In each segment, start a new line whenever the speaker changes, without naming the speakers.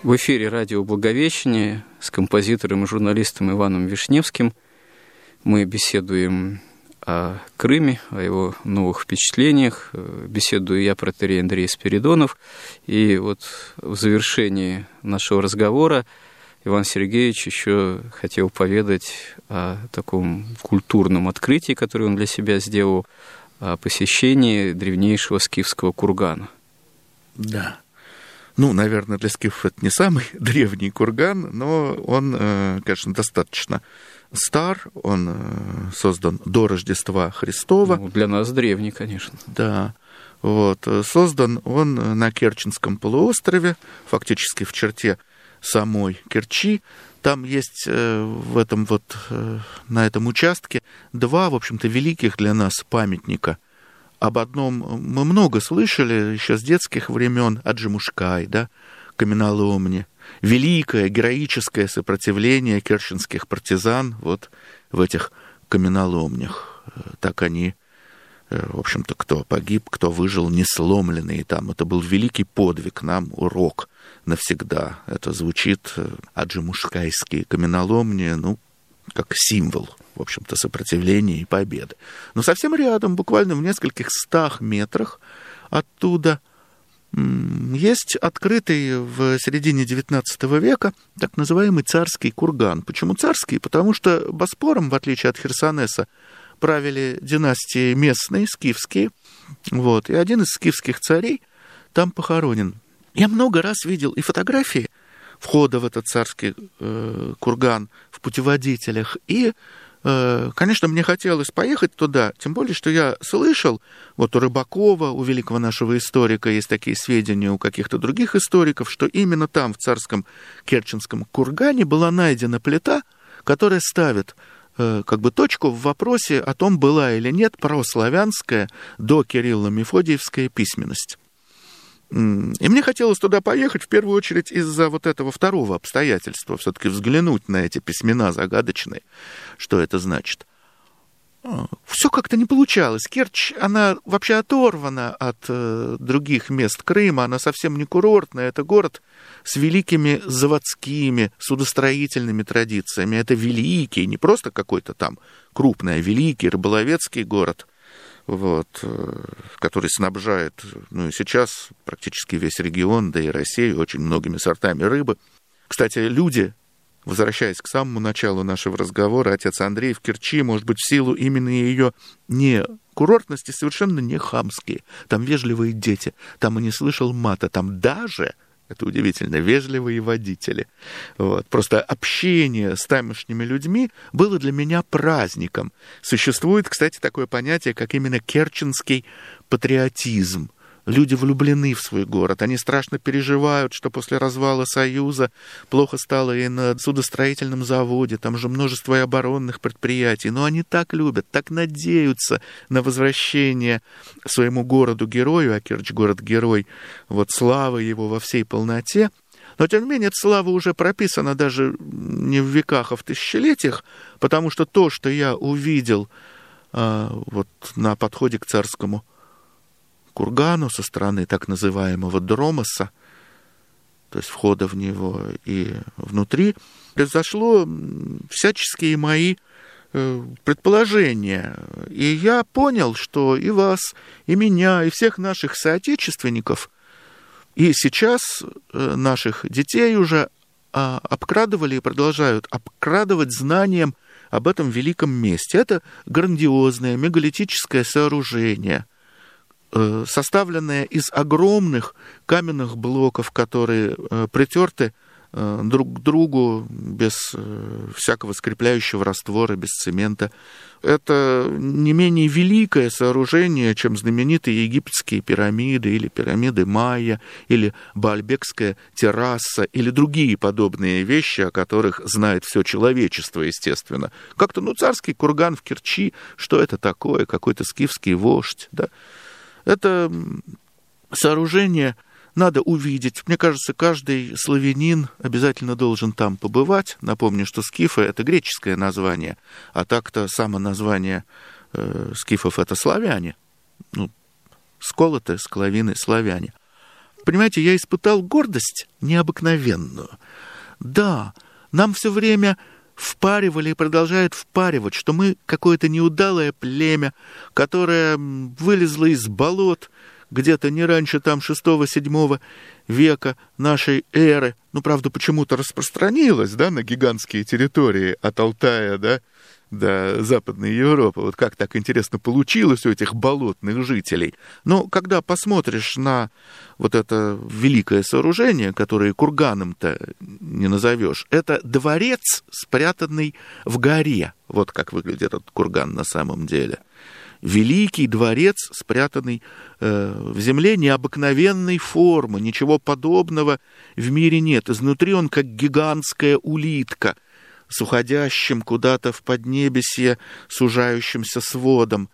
В эфире радио «Благовещение» с композитором и журналистом Иваном Вишневским. Мы беседуем о Крыме, о его новых впечатлениях. Беседую я, протоиерей Андрей Спиридонов. И вот в завершении нашего разговора Иван Сергеевич еще хотел поведать о таком культурном открытии, которое он для себя сделал, о посещении древнейшего скифского кургана.
Да. Ну, наверное, для скифов это не самый древний курган, но он, конечно, достаточно стар, он создан до Рождества Христова.
Ну, для нас древний, конечно.
Да, вот. Создан он на Керченском полуострове, фактически в черте самой Керчи. Там есть на этом участке два, в общем-то, великих для нас памятника. Об одном мы много слышали еще с детских времен, Аджимушкай, да, каменоломни. Великое героическое сопротивление керченских партизан вот в этих каменоломнях. Так они, в общем-то, кто погиб, кто выжил, не сломленный там. Это был великий подвиг, нам урок навсегда. Это звучит аджимушкайские каменоломни, ну, как символ, в общем-то, сопротивления и победы. Но совсем рядом, буквально в нескольких 100 метрах оттуда, есть открытый в середине XIX века так называемый царский курган. Почему царский? Потому что Боспором, в отличие от Херсонеса, правили династии местные, скифские. Вот, и один из скифских царей там похоронен. Я много раз видел и фотографии входа в этот царский курган в путеводителях. И, конечно, мне хотелось поехать туда, тем более, что я слышал, вот у Рыбакова, у великого нашего историка, есть такие сведения у каких-то других историков, что именно там, в царском Керченском кургане, была найдена плита, которая ставит как бы точку в вопросе о том, была или нет прославянская до Кирилло-Мефодиевская письменность. И мне хотелось туда поехать, в первую очередь, из-за вот этого второго обстоятельства, все-таки взглянуть на эти письмена загадочные, что это значит. Все как-то не получалось. Керчь, она вообще оторвана от других мест Крыма, она совсем не курортная, это город с великими заводскими, судостроительными традициями. Это великий, не просто какой-то там крупный, а великий рыболовецкий город, вот, который снабжает, ну и сейчас практически весь регион, да и Россию, очень многими сортами рыбы. Кстати, люди, возвращаясь к самому началу нашего разговора, отец Андрей, в Керчи, может быть, в силу именно ее не курортности, совершенно не хамские. Там вежливые дети, там и не слышал мата, там даже, это удивительно, вежливые водители. Вот. Просто общение с тамошними людьми было для меня праздником. Существует, кстати, такое понятие, как именно керченский патриотизм. Люди влюблены в свой город, они страшно переживают, что после развала Союза плохо стало и на судостроительном заводе, там же множество и оборонных предприятий, но они так любят, так надеются на возвращение своему городу-герою, а Керчь город-герой, вот слава его во всей полноте. Но, тем не менее, эта слава уже прописана даже не в веках, а в тысячелетиях, потому что то, что я увидел вот на подходе к царскому кургану со стороны так называемого Дромоса, то есть входа в него и внутри, произошло всяческие мои предположения. И я понял, что и вас, и меня, и всех наших соотечественников, и сейчас наших детей уже обкрадывали и продолжают обкрадывать знанием об этом великом месте. Это грандиозное мегалитическое сооружение, составленная из огромных каменных блоков, которые притерты друг к другу без всякого скрепляющего раствора, без цемента. Это не менее великое сооружение, чем знаменитые египетские пирамиды, или пирамиды Майя, или Баальбекская терраса, или другие подобные вещи, о которых знает все человечество, естественно. Как-то, царский курган в Керчи, что это такое? Какой-то скифский вождь, да? Это сооружение надо увидеть. Мне кажется, каждый славянин обязательно должен там побывать. Напомню, что скифы — это греческое название, а так-то само название скифов — это славяне. Сколоты, склавины, славяне. понимаете, я испытал гордость необыкновенную. Да, нам все время впаривали и продолжают впаривать, что мы какое-то неудалое племя, которое вылезло из болот где-то не раньше там 6-7 века нашей эры. Ну, правда, почему-то распространилось, да, на гигантские территории от Алтая, да, до Западной Европы. Вот как так интересно получилось у этих болотных жителей. Но когда посмотришь на вот это великое сооружение, которое курганом-то не назовешь, это дворец, спрятанный в горе. Вот как выглядит этот курган на самом деле. Великий дворец, спрятанный в земле необыкновенной формы. Ничего подобного в мире нет. Изнутри он как гигантская улитка, с уходящим куда-то в поднебесье сужающимся сводом.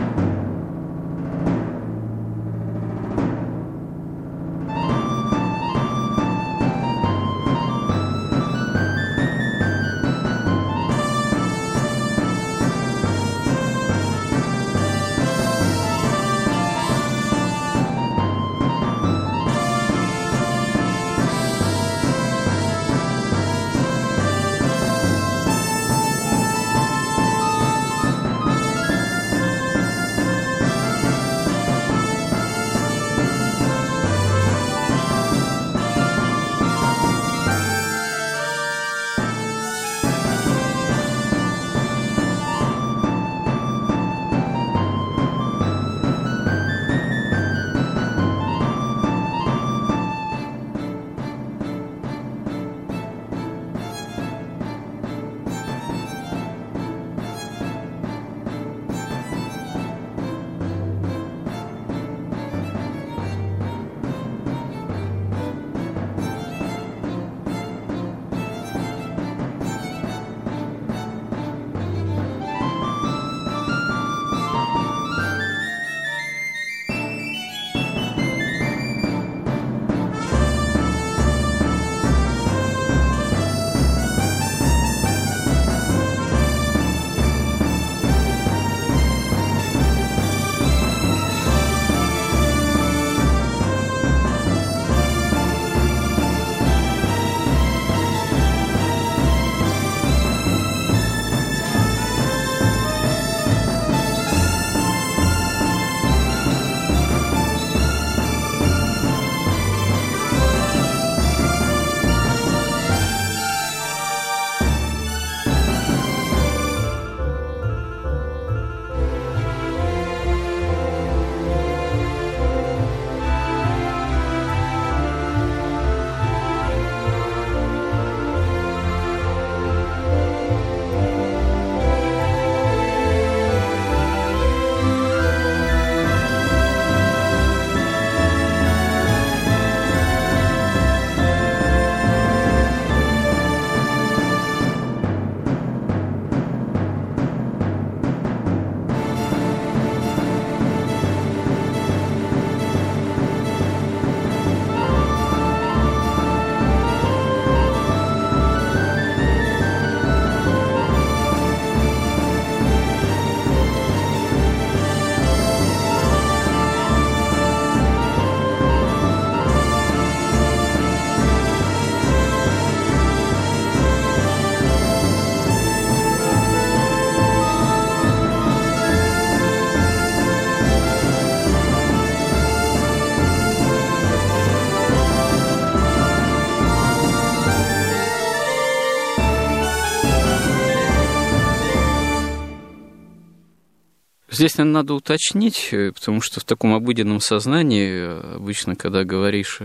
Здесь, наверное, надо уточнить, потому что в таком обыденном сознании обычно, когда говорится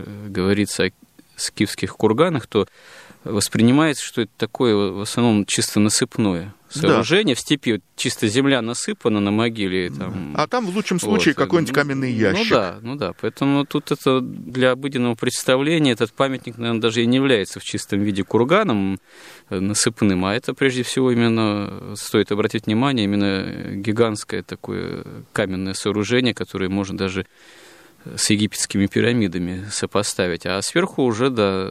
о скифских курганах, то воспринимается, что это такое в основном чисто насыпное сооружение. Да. В степи чисто земля насыпана на могиле. Там,
а там в лучшем случае какой-нибудь каменный ящик.
Ну да. Поэтому тут это для обыденного представления этот памятник, наверное, даже и не является в чистом виде курганом насыпным, а это прежде всего именно, стоит обратить внимание, именно гигантское такое каменное сооружение, которое можно даже с египетскими пирамидами сопоставить, а сверху уже,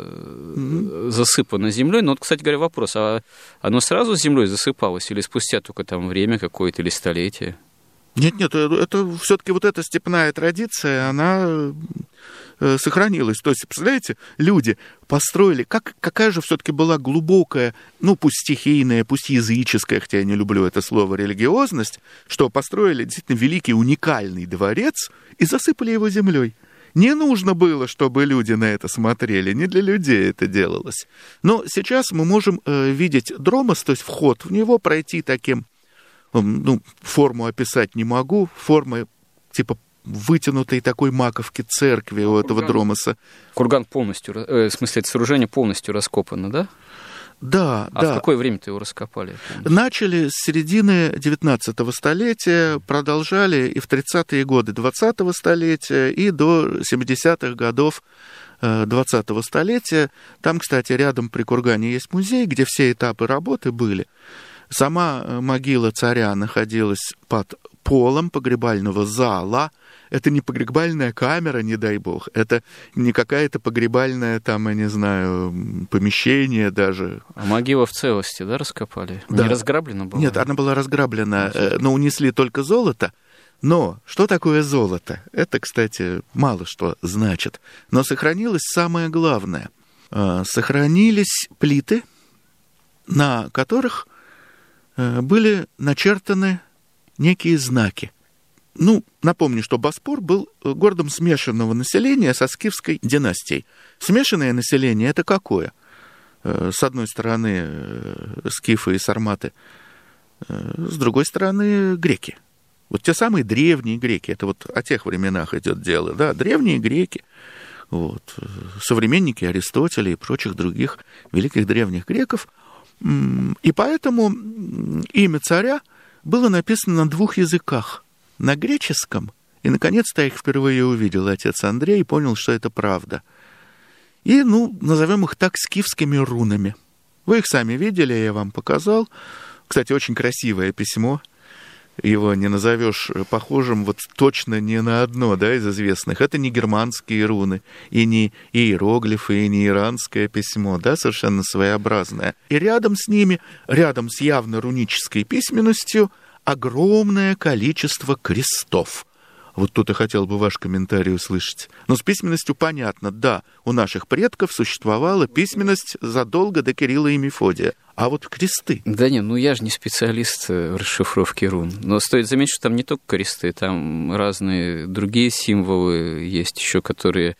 засыпано землей. Но вот, кстати говоря, вопрос, а оно сразу землей засыпалось или спустя только там время какое-то или столетие?
Нет, это все-таки вот эта степная традиция, она сохранилось. То есть, представляете, люди построили, какая же все-таки была глубокая, ну, пусть стихийная, пусть языческая, хотя я не люблю это слово, религиозность, что построили действительно великий, уникальный дворец и засыпали его землей. Не нужно было, чтобы люди на это смотрели, не для людей это делалось. Но сейчас мы можем видеть дромос, то есть вход в него, пройти таким, ну, форму описать не могу, формы типа вытянутой такой маковки церкви у этого дромоса.
Курган полностью, в смысле, это сооружение полностью раскопано, да?
Да,
да. А в какое время-то его раскопали?
Начали с середины 19-го столетия, продолжали и в 30-е годы 20-го столетия, и до 70-х годов 20-го столетия. Там, кстати, рядом при кургане есть музей, где все этапы работы были. Сама могила царя находилась под полом погребального зала. Это не погребальная камера, не дай бог. Это не какая-то погребальная, там, я не знаю, помещение даже.
А могила в целости, да, раскопали?
Да.
Не разграблена была?
Нет, она была разграблена, но унесли только золото. Но что такое золото? Это, кстати, мало что значит. Но сохранилось самое главное. Сохранились плиты, на которых были начертаны некие знаки. Ну, напомню, что Боспор был городом смешанного населения со скифской династией. Смешанное население — это какое? С одной стороны, скифы и сарматы, с другой стороны, греки. Вот те самые древние греки, это вот о тех временах идет дело, да, древние греки, вот, современники Аристотеля и прочих других великих древних греков. И поэтому имя царя было написано на двух языках. На греческом, и, наконец-то, я их впервые увидел, отец Андрей, и понял, что это правда. И, ну, назовем их так, скифскими рунами. Вы их сами видели, я вам показал. Кстати, очень красивое письмо. Его не назовешь похожим вот точно ни на одно, да, из известных. Это не германские руны, и не иероглифы, и не иранское письмо, да, совершенно своеобразное. И рядом с ними, рядом с явно рунической письменностью, огромное количество крестов. Вот тут я хотел бы ваш комментарий услышать. Но с письменностью понятно, да, у наших предков существовала письменность задолго до Кирилла и Мефодия. А вот кресты...
Да не, ну я же не специалист в расшифровке рун. Но стоит заметить, что там не только кресты, там разные другие символы есть еще, которые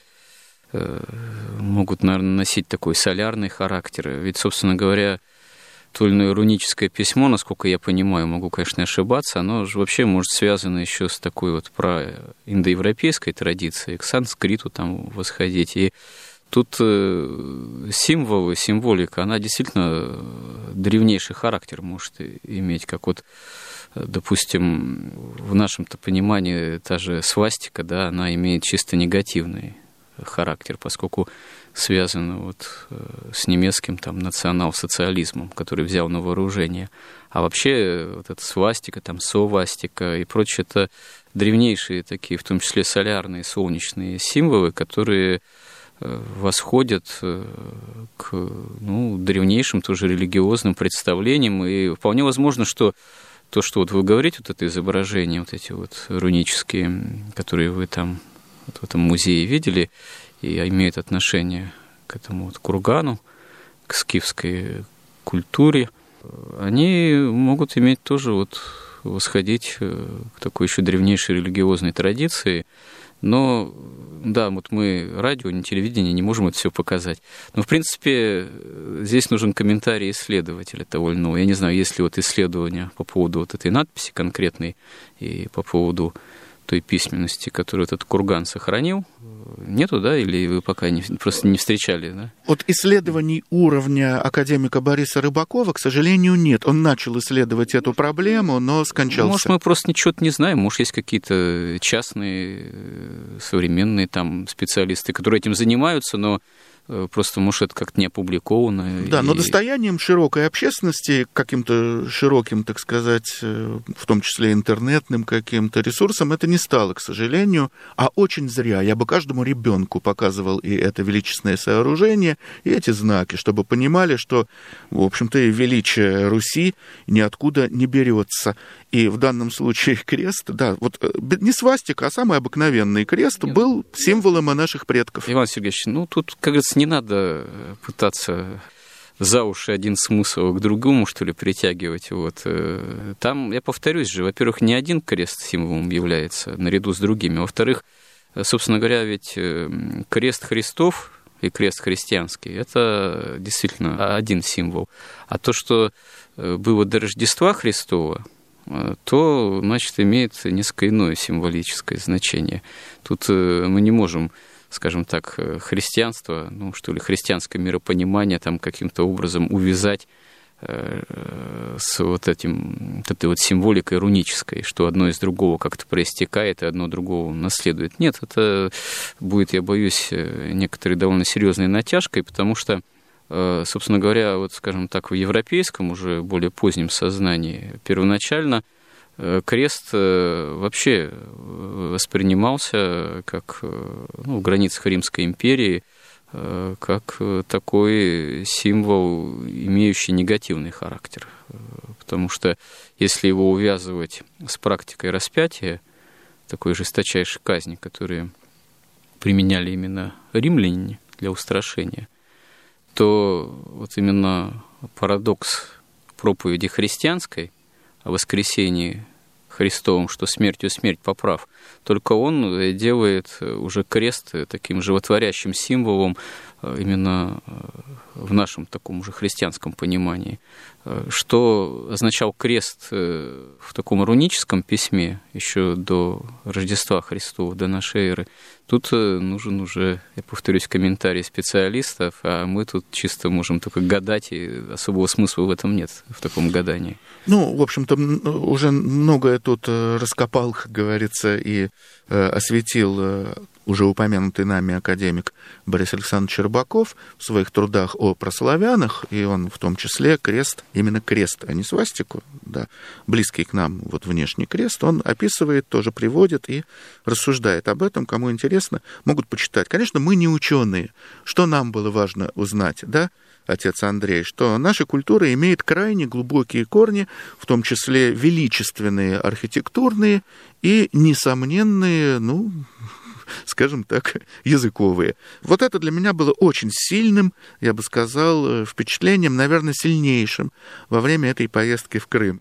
могут, наверное, носить такой солярный характер. Ведь, собственно говоря, то или иное руническое письмо, насколько я понимаю, могу, конечно, ошибаться, оно же вообще может связано еще с такой вот проиндоевропейской традицией, к санскриту там восходить. И тут символы, символика, она действительно древнейший характер может иметь, как вот, допустим, в нашем-то понимании та же свастика, да, она имеет чисто негативный характер, поскольку связано вот с немецким там национал-социализмом, который взял на вооружение. А вообще вот эта свастика, там совастика и прочее, это древнейшие такие, в том числе солярные, солнечные символы, которые восходят к древнейшим тоже религиозным представлениям. И вполне возможно, что то, что вот вы говорите, вот это изображение, вот эти вот рунические, которые вы там вот в этом музее видели, и имеют отношение к этому вот кургану, к скифской культуре, они могут иметь тоже вот восходить к такой еще древнейшей религиозной традиции. Но, да, вот мы радио, не телевидение, не можем это все показать. Но, в принципе, здесь нужен комментарий исследователя того или иного. Я не знаю, есть ли вот исследования по поводу вот этой надписи конкретной и по поводу той письменности, которую этот курган сохранил. Нету, да? Или вы пока просто не встречали, да?
Вот исследований уровня академика Бориса Рыбакова, к сожалению, нет. Он начал исследовать эту проблему, но скончался.
Может, мы просто ничего не знаем. Может, есть какие-то частные, современные там специалисты, которые этим занимаются, но просто, может, это как-то не опубликовано.
Да, но достоянием широкой общественности, каким-то широким, так сказать, в том числе интернетным каким-то ресурсом, это не стало, к сожалению, а очень зря. Я бы каждому ребенку показывал и это величественное сооружение, и эти знаки, чтобы понимали, что, в общем-то, и величие Руси ниоткуда не берется. И в данном случае крест, да, вот не свастика, а самый обыкновенный крест был символом наших предков.
Иван Сергеевич, тут, как говорится, не надо пытаться за уши один смысл к другому, что ли, притягивать. Вот. Там, я повторюсь же, во-первых, не один крест символом является наряду с другими. Во-вторых, собственно говоря, ведь крест Христов и крест христианский – это действительно один символ. А то, что было до Рождества Христова, то, значит, имеет несколько иное символическое значение. Тут мы не можем, скажем так, христианство, христианское миропонимание там каким-то образом увязать с этой вот символикой рунической, что одно из другого как-то проистекает, и одно другого наследует. Нет, это будет, я боюсь, некоторой довольно серьезной натяжкой, потому что, собственно говоря, вот, скажем так, в европейском, уже более позднем сознании, первоначально крест вообще воспринимался как, в границах Римской империи, как такой символ, имеющий негативный характер. Потому что если его увязывать с практикой распятия, такой жесточайшей казни, которую применяли именно римляне для устрашения, то вот именно парадокс проповеди христианской о воскресении Христовом, что смертью смерть поправ, только он делает уже крест таким животворящим символом именно в нашем таком уже христианском понимании. Что означал крест в таком руническом письме еще до Рождества Христова, до нашей эры, тут нужен уже, я повторюсь, комментарий специалистов, а мы тут чисто можем только гадать, и особого смысла в этом нет, в таком гадании.
В общем-то, уже многое тут раскопал, как говорится, и осветил уже упомянутый нами академик Борис Александрович Щербаков в своих трудах о прославянах, и он в том числе крест, именно крест, а не свастику, да, близкий к нам вот внешний крест, он описывает, тоже приводит и рассуждает об этом. Кому интересно, могут почитать. Конечно, мы не ученые. Что нам было важно узнать, да, отец Андрей, что наша культура имеет крайне глубокие корни, в том числе величественные архитектурные и несомненные, скажем так, языковые. Вот это для меня было очень сильным, я бы сказал, впечатлением, наверное, сильнейшим во время этой поездки в Крым.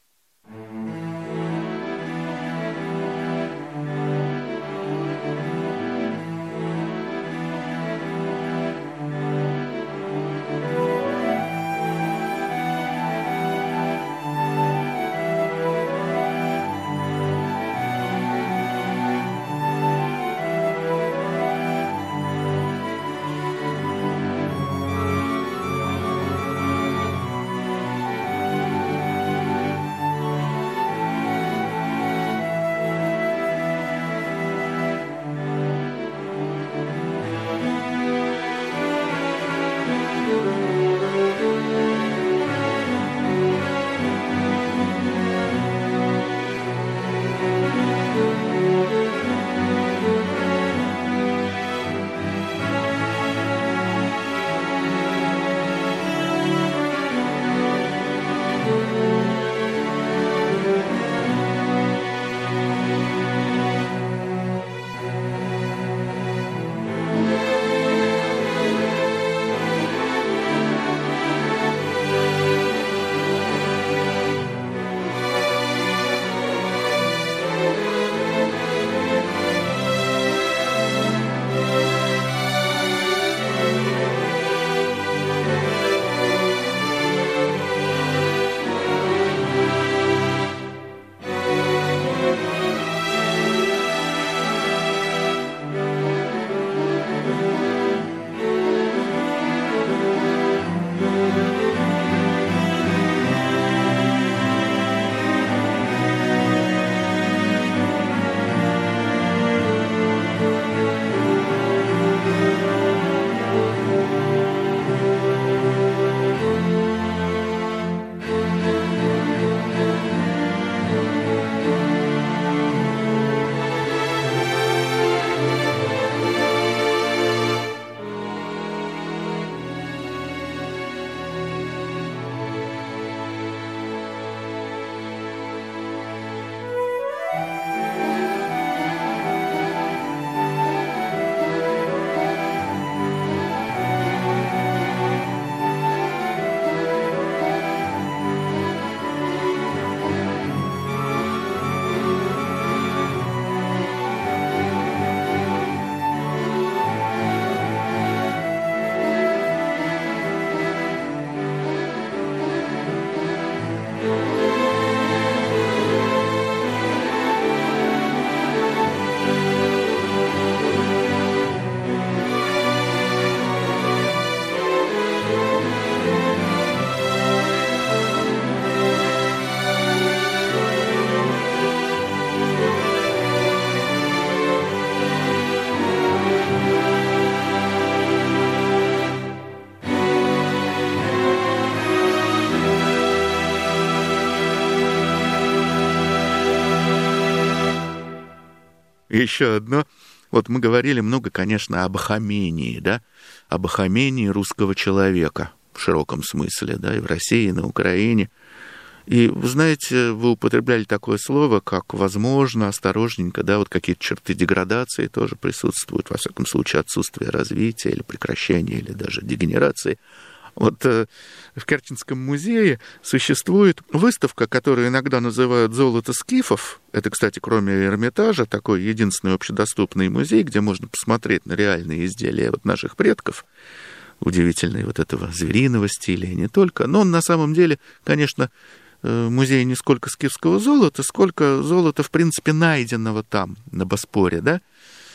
еще одно. Вот мы говорили много, конечно, об ахамении, да, об ахамении русского человека в широком смысле, да, и в России, и на Украине. И, вы знаете, вы употребляли такое слово, как «возможно», «осторожненько», да, вот какие-то черты деградации тоже присутствуют, во всяком случае, отсутствие развития или прекращения, или даже дегенерации. Вот в Керченском музее существует выставка, которую иногда называют «Золото скифов». Это, кстати, кроме Эрмитажа, такой единственный общедоступный музей, где можно посмотреть на реальные изделия вот наших предков, удивительные вот этого звериного стиля и не только. Но он на самом деле, конечно, музей не сколько скифского золота, сколько золота, в принципе, найденного там, на Боспоре, да,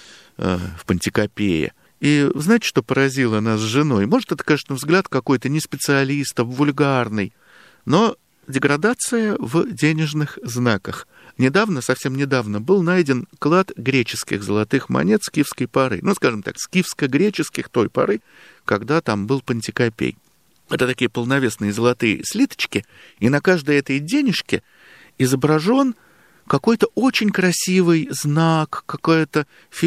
в Пантикопее. И знаете, что поразило нас с женой? Может, это, конечно, взгляд какой-то не специалиста, вульгарный, но деградация в денежных знаках. Недавно, совсем недавно, был найден клад греческих золотых монет скифской поры. Ну, скажем так, скифско-греческих той поры, когда там был Пантикопей. Это такие полновесные золотые слиточки, и на каждой этой денежке изображен какой-то очень красивый знак, какая-то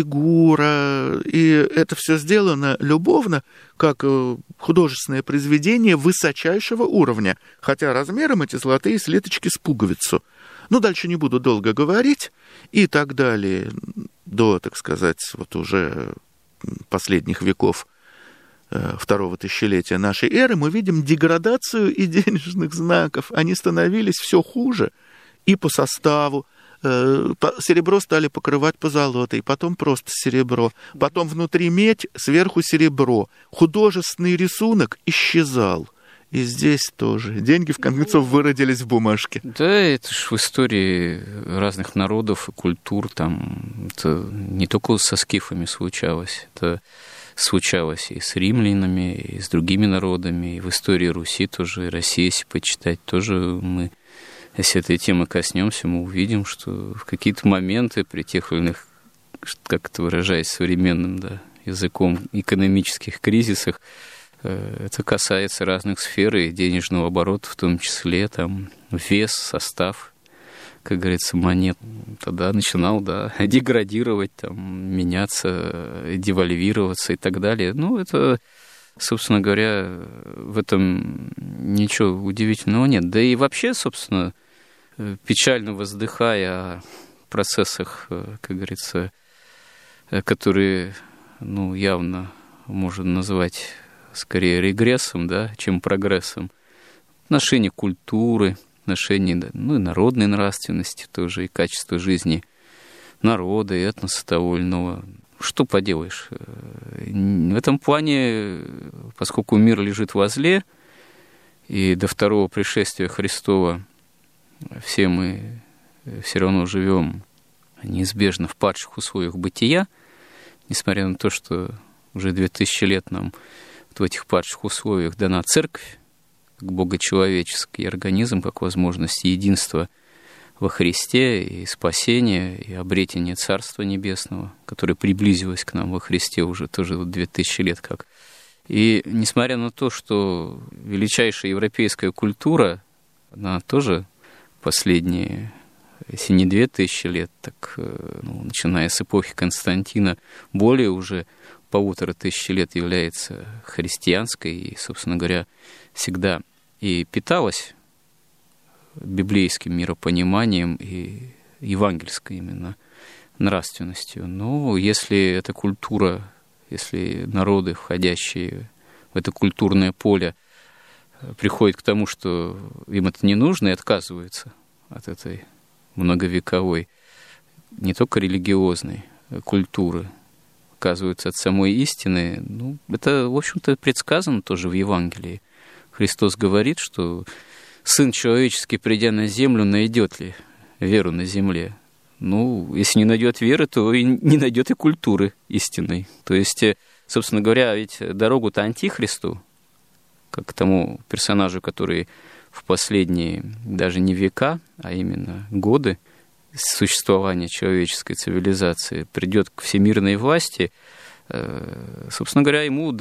фигура, и это все сделано любовно, как художественное произведение высочайшего уровня, хотя размером эти золотые слиточки с пуговицу. Ну, дальше не буду долго говорить, и так далее, до, так сказать, вот уже последних веков второго тысячелетия нашей эры, мы видим деградацию и денежных знаков. Они становились все хуже, и по составу. Серебро стали покрывать позолотой, потом просто серебро, потом внутри медь, сверху серебро. Художественный рисунок исчезал. И здесь тоже. Деньги, в конце концов, выродились в бумажке.
Да, это ж в истории разных народов и культур, там, это не только со скифами случалось, это случалось и с римлянами, и с другими народами, и в истории Руси тоже, и России, если почитать, тоже мы, если этой темы коснемся, мы увидим, что в какие-то моменты при тех или иных, как это выражаясь современным, да, языком, экономических кризисах, это касается разных сфер и денежного оборота, в том числе там вес, состав, как говорится, монет. Тогда начинал, да, деградировать, там, меняться, девальвироваться и так далее. Ну, это, собственно говоря, в этом ничего удивительного нет. Да и вообще, собственно, печально воздыхая о процессах, как говорится, которые, ну, явно можно назвать скорее регрессом, да, чем прогрессом. Отношение культуры, отношение, ну, и народной нравственности тоже, и качества жизни народа, и этноса того или иного. Что поделаешь? В этом плане, поскольку мир лежит возле, и до второго пришествия Христова все мы все равно живем неизбежно в падших условиях бытия, несмотря на то, что уже 2000 лет нам в этих падших условиях дана церковь, как богочеловеческий организм, как возможность единства во Христе и спасения, и обретения Царства Небесного, которое приблизилось к нам во Христе уже тоже 2000 лет как. И несмотря на то, что величайшая европейская культура, она тоже последние, если не 2000 лет, так, ну, начиная с эпохи Константина, более уже 1500 лет является христианской и, собственно говоря, всегда и питалась библейским миропониманием и евангельской именно нравственностью. Но если эта культура, если народы, входящие в это культурное поле, приходят к тому, что им это не нужно, и отказываются от этой многовековой, не только религиозной культуры, отказываются от самой истины, ну, это, в общем-то, предсказано тоже в Евангелии. Христос говорит, что Сын Человеческий, придя на землю, найдет ли веру на земле? Ну, если не найдет веры, то и не найдет и культуры истинной. То есть, собственно говоря, ведь дорогу-то Антихристу, как к тому персонажу, который в последние даже не века, а именно годы существования человеческой цивилизации придет к всемирной власти, собственно говоря, ему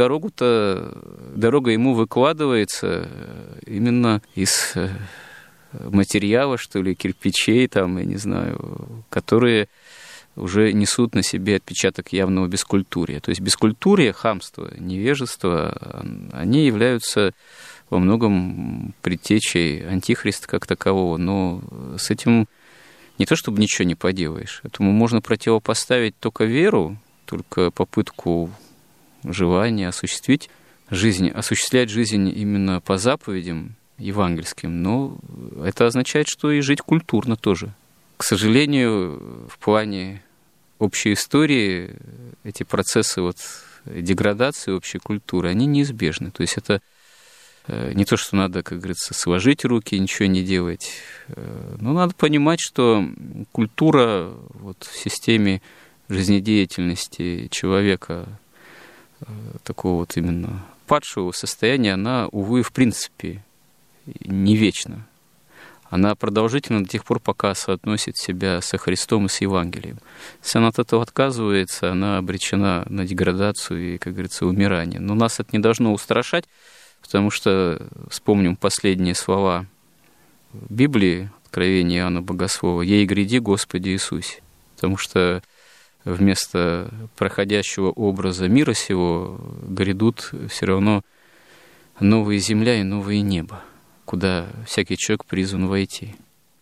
дорога ему выкладывается именно из материала, что ли, кирпичей, там, я не знаю, которые уже несут на себе отпечаток явного бескультурия. То есть бескультурие, хамство, невежество, они являются во многом предтечей антихриста как такового, но с этим не то чтобы ничего не поделаешь. Этому можно противопоставить только веру, только попытку желания осуществлять жизнь именно по заповедям евангельским, но это означает, что и жить культурно тоже. К сожалению, в плане общей истории эти процессы деградации общей культуры, они неизбежны. То есть это не то, что надо, как говорится, сложить руки и ничего не делать, но надо понимать, что культура в системе жизнедеятельности человека, такого именно падшего состояния, она, увы, в принципе, не вечна. Она продолжительна до тех пор, пока соотносит себя со Христом и с Евангелием. Если она от этого отказывается, она обречена на деградацию и, как говорится, умирание. Но нас это не должно устрашать, потому что вспомним последние слова Библии, Откровения Иоанна Богослова: «Ей гряди, Господи Иисусе». Потому что вместо проходящего образа мира сего грядут все равно новая земля и новое небо, куда всякий человек призван войти.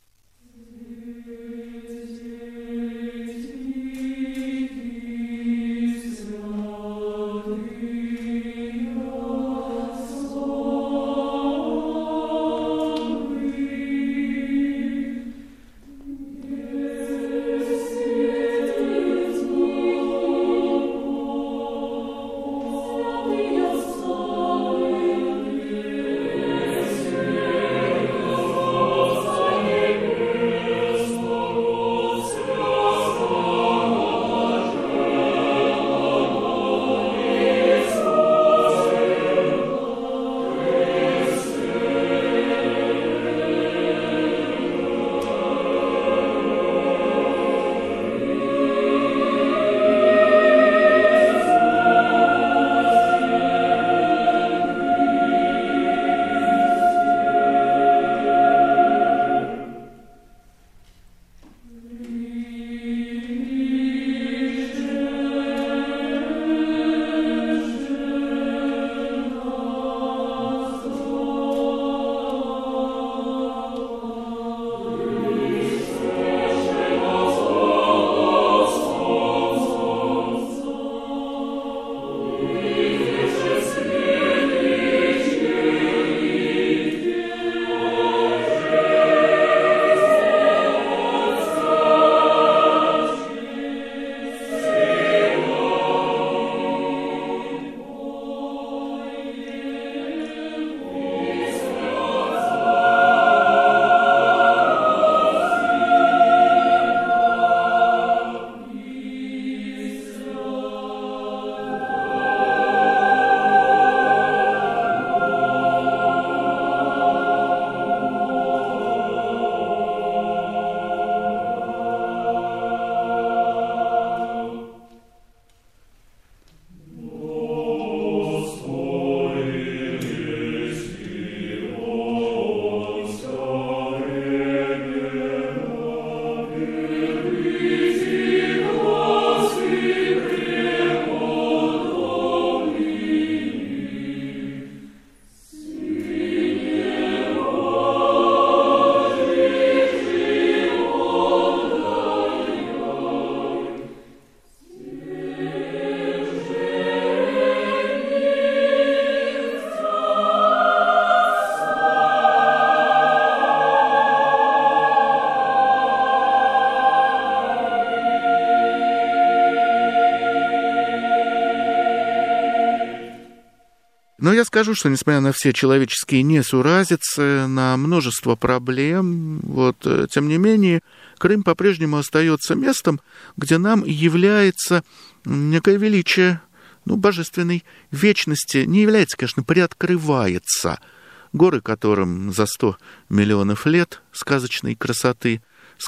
Но я скажу, что несмотря на все человеческие несуразицы, на множество проблем, тем не менее, Крым по-прежнему остается местом, где нам является некое величие, божественной вечности. Не является, конечно, приоткрывается. Горы, которым за 100 миллионов лет сказочной красоты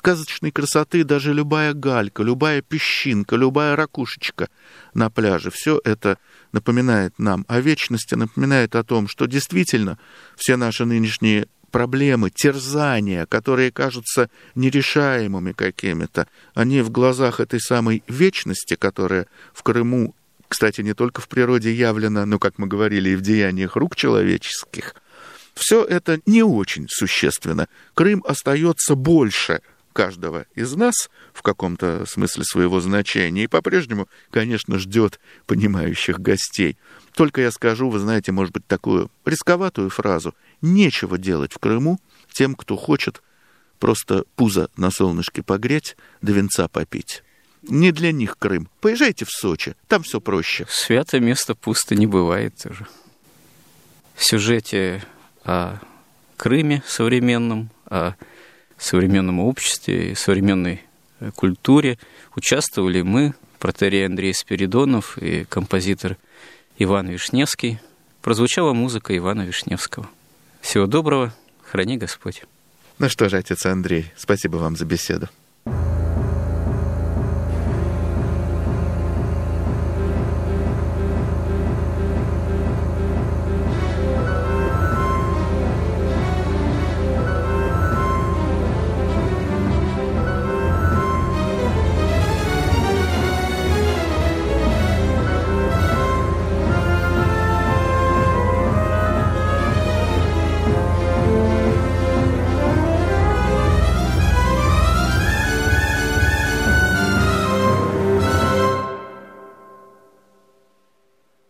даже любая галька, любая песчинка, любая ракушечка на пляже, все это напоминает нам о вечности, напоминает о том, что действительно все наши нынешние проблемы, терзания, которые кажутся нерешаемыми какими-то, они в глазах этой самой вечности, которая в Крыму, кстати, не только в природе явлена, но, как мы говорили, и в деяниях рук человеческих, все это не очень существенно. Крым остается больше каждого из нас в каком-то смысле своего значения и по-прежнему, конечно, ждет понимающих гостей. Только я скажу, вы знаете, может быть, такую рисковатую фразу: нечего делать в Крыму тем, кто хочет просто пузо на солнышке погреть, да винца попить. Не для них Крым. Поезжайте в Сочи, там все проще.
Святое место пусто не бывает тоже. В сюжете о Крыме современном, о современном обществе и современной культуре участвовали мы, протоиерей Андрей Спиридонов и композитор Иван Вишневский. Прозвучала музыка Ивана Вишневского. Всего доброго, храни Господь.
Ну что же, отец Андрей, спасибо вам за беседу.